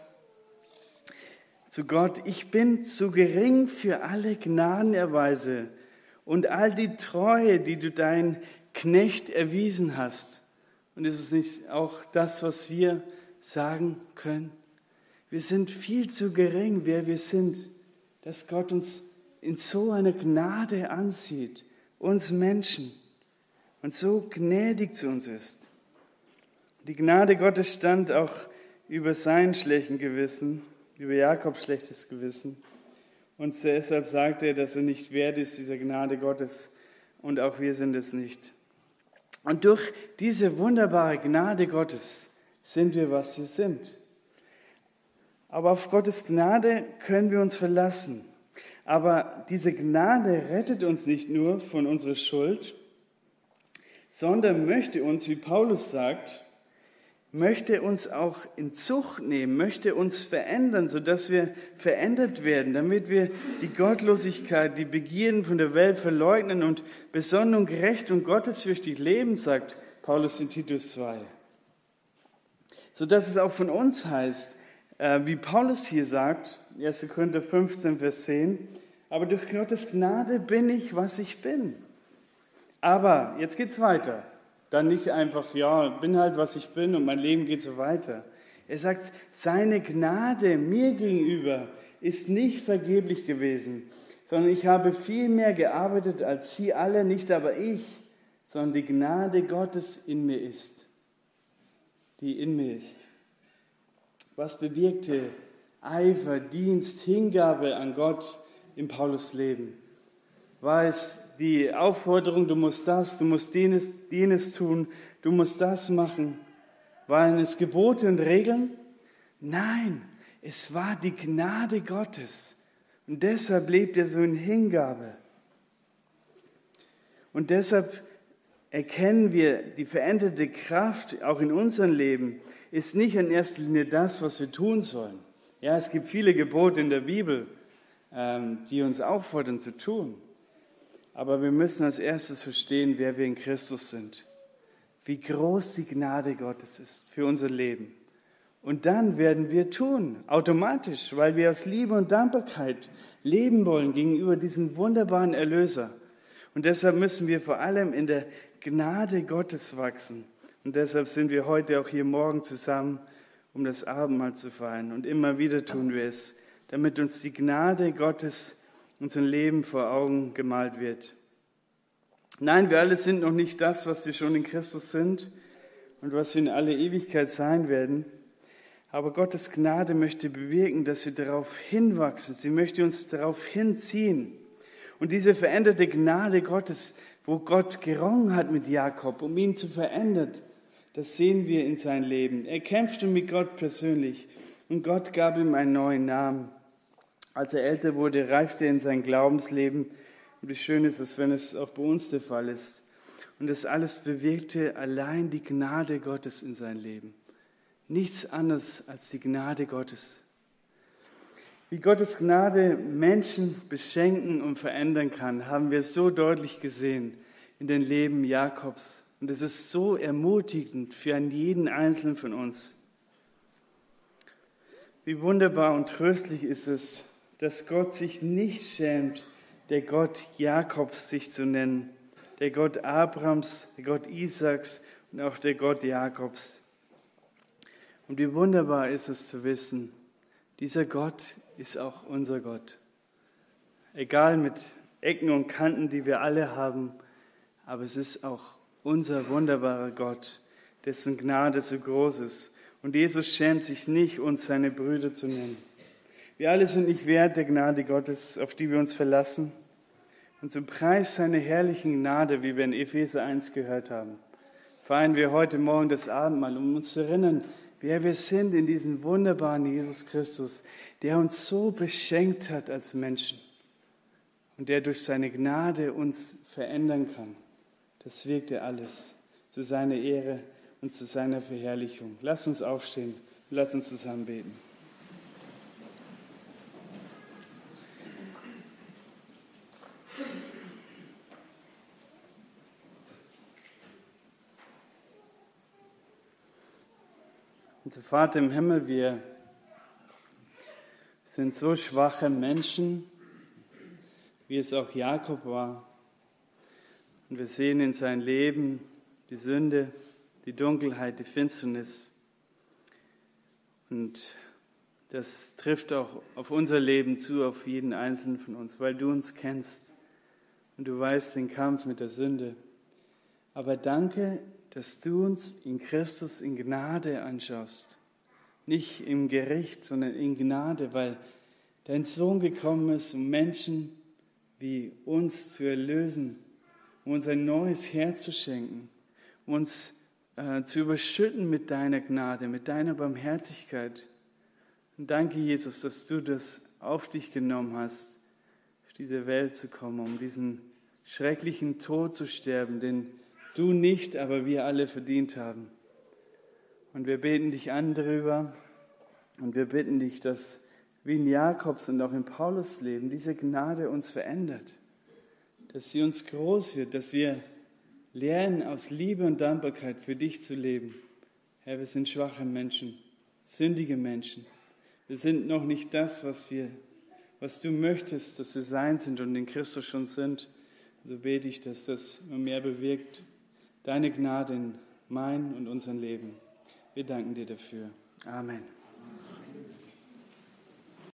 zu Gott, ich bin zu gering für alle Gnadenerweise und all die Treue, die du deinem Knecht erwiesen hast. Und ist es nicht auch das, was wir sagen können? Wir sind viel zu gering, wer wir sind, dass Gott uns in so einer Gnade ansieht, uns Menschen, und so gnädig zu uns ist. Die Gnade Gottes stand auch über sein schlechtes Gewissen, über Jakobs schlechtes Gewissen. Und deshalb sagt er, dass er nicht wert ist dieser Gnade Gottes, und auch wir sind es nicht. Und durch diese wunderbare Gnade Gottes sind wir, was wir sind. Aber auf Gottes Gnade können wir uns verlassen. Aber diese Gnade rettet uns nicht nur von unserer Schuld, sondern möchte uns, wie Paulus sagt, möchte uns auch in Zucht nehmen, möchte uns verändern, sodass wir verändert werden, damit wir die Gottlosigkeit, die Begierden von der Welt verleugnen und besonnen und gerecht und gottesfürchtig leben, sagt Paulus in Titus 2. Sodass es auch von uns heißt, wie Paulus hier sagt, 1. Korinther 15, Vers 10, aber durch Gottes Gnade bin ich, was ich bin. Aber, jetzt geht's weiter. Dann nicht einfach, ja, bin halt, was ich bin und mein Leben geht so weiter. Er sagt, seine Gnade mir gegenüber ist nicht vergeblich gewesen, sondern ich habe viel mehr gearbeitet als sie alle, nicht aber ich, sondern die Gnade Gottes in mir ist, die in mir ist. Was bewirkte Eifer, Dienst, Hingabe an Gott in Paulus Leben? War es die Aufforderung, du musst das, du musst jenes tun, du musst das machen? Waren es Gebote und Regeln? Nein, es war die Gnade Gottes. Und deshalb lebt er so in Hingabe. Und deshalb erkennen wir, die veränderte Kraft auch in unserem Leben ist nicht in erster Linie das, was wir tun sollen. Ja, es gibt viele Gebote in der Bibel, die uns auffordern zu tun. Aber wir müssen als erstes verstehen, wer wir in Christus sind. Wie groß die Gnade Gottes ist für unser Leben. Und dann werden wir tun, automatisch, weil wir aus Liebe und Dankbarkeit leben wollen gegenüber diesem wunderbaren Erlöser. Und deshalb müssen wir vor allem in der Gnade Gottes wachsen. Und deshalb sind wir heute auch hier morgen zusammen, um das Abendmahl zu feiern. Und immer wieder tun wir es, damit uns die Gnade Gottes unser Leben vor Augen gemalt wird. Nein, wir alle sind noch nicht das, was wir schon in Christus sind und was wir in alle Ewigkeit sein werden. Aber Gottes Gnade möchte bewirken, dass wir darauf hinwachsen. Sie möchte uns darauf hinziehen. Und diese veränderte Gnade Gottes, wo Gott gerungen hat mit Jakob, um ihn zu verändern, Das sehen wir in seinem Leben. Er kämpfte mit Gott persönlich und Gott gab ihm einen neuen Namen. Als er älter wurde, reifte er in sein Glaubensleben. Und wie schön ist es, wenn es auch bei uns der Fall ist. Und das alles bewirkte allein die Gnade Gottes in sein Leben. Nichts anderes als die Gnade Gottes. Wie Gottes Gnade Menschen beschenken und verändern kann, haben wir so deutlich gesehen in den Leben Jakobs. Und es ist so ermutigend für jeden Einzelnen von uns. Wie wunderbar und tröstlich ist es, dass Gott sich nicht schämt, der Gott Jakobs sich zu nennen, der Gott Abrahams, der Gott Isaaks und auch der Gott Jakobs. Und wie wunderbar ist es zu wissen, dieser Gott ist auch unser Gott. Egal mit Ecken und Kanten, die wir alle haben, aber es ist auch unser wunderbarer Gott, dessen Gnade so groß ist. Und Jesus schämt sich nicht, uns seine Brüder zu nennen. Wir alle sind nicht wert der Gnade Gottes, auf die wir uns verlassen. Und zum Preis seiner herrlichen Gnade, wie wir in Epheser 1 gehört haben, feiern wir heute Morgen das Abendmahl, um uns zu erinnern, wer wir sind in diesem wunderbaren Jesus Christus, der uns so beschenkt hat als Menschen und der durch seine Gnade uns verändern kann. Das wirkt er alles zu seiner Ehre und zu seiner Verherrlichung. Lass uns aufstehen und lass uns zusammen beten. Unser Vater im Himmel, wir sind so schwache Menschen, wie es auch Jakob war. Und wir sehen in seinem Leben die Sünde, die Dunkelheit, die Finsternis. Und das trifft auch auf unser Leben zu, auf jeden Einzelnen von uns, weil du uns kennst und du weißt den Kampf mit der Sünde. Aber danke, dass du uns in Christus in Gnade anschaust. Nicht im Gericht, sondern in Gnade, weil dein Sohn gekommen ist, um Menschen wie uns zu erlösen, um uns ein neues Herz zu schenken, um uns zu überschütten mit deiner Gnade, mit deiner Barmherzigkeit. Und danke, Jesus, dass du das auf dich genommen hast, auf diese Welt zu kommen, um diesen schrecklichen Tod zu sterben, den du nicht, aber wir alle verdient haben. Und wir beten dich an darüber und wir bitten dich, dass wie in Jakobs und auch in Paulus Leben diese Gnade uns verändert, dass sie uns groß wird, dass wir lernen, aus Liebe und Dankbarkeit für dich zu leben. Herr, wir sind schwache Menschen, sündige Menschen. Wir sind noch nicht das, was du möchtest, dass wir sein sind und in Christus schon sind. So bete ich, dass das immer mehr bewirkt, deine Gnade in mein und unserem Leben. Wir danken dir dafür. Amen.